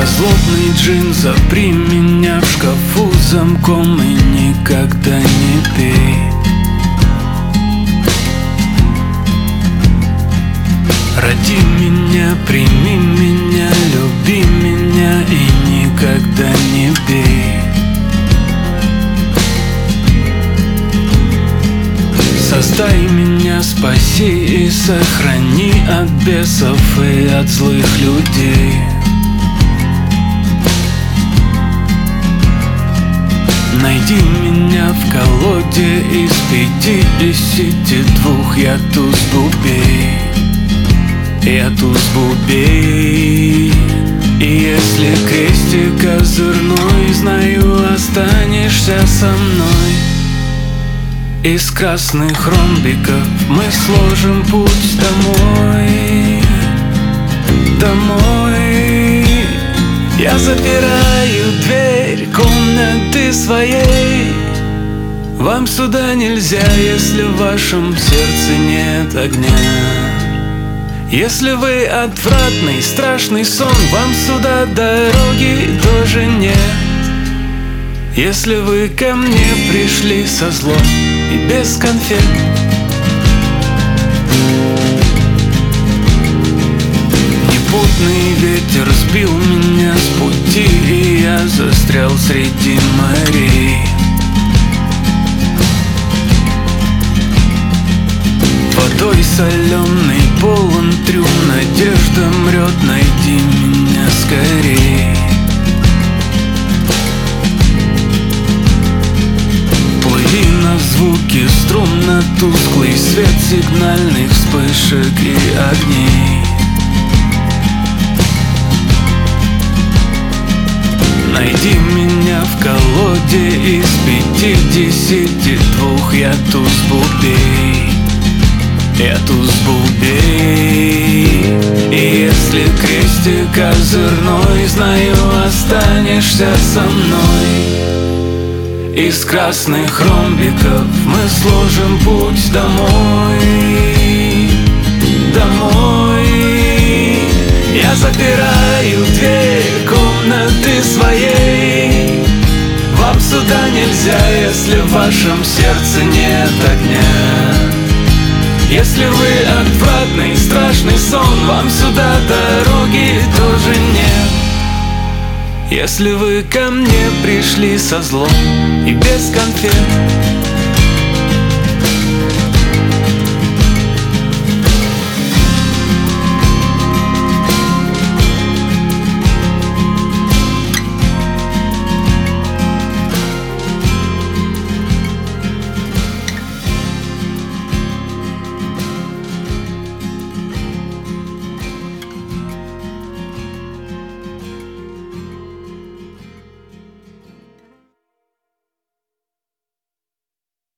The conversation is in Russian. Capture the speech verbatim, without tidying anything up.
Я злобный джин, запри меня в шкафу замком и никогда не пей. Роди меня, прими меня, люби меня и никогда не бей. Создай меня, спаси и сохрани от бесов и от злых людей. Найди меня в колоде из пятидесяти двух, я туз бубей, я туз бубей. И если крестик козырной, знаю, останешься со мной. Из красных ромбиков мы сложим путь домой, домой. Я запираю дверь комнаты своей. Вам сюда нельзя, если в вашем сердце нет огня. Если вы отвратный, страшный сон, вам сюда дороги тоже нет. Если вы ко мне пришли со злом и без конфет, непутный ветер сбил меня с пути, и я застрял среди морей. Водой соленой полон трюм, надежда мрет, найди меня скорей. Плыви на звуки струн, на тусклый свет сигнальных вспышек и огней. Найди меня в колоде из пятидесяти двух, я туз бубей, я туз бубей. И если крестик козырной, знаю, останешься со мной. Из красных ромбиков мы сложим путь домой, домой. Я запираю дверь комнаты своей. Вам сюда нельзя, если в вашем сердце нет огня. Если вы отвратный, страшный сон, вам сюда дороги тоже нет. Если вы ко мне пришли со злом и без конфет,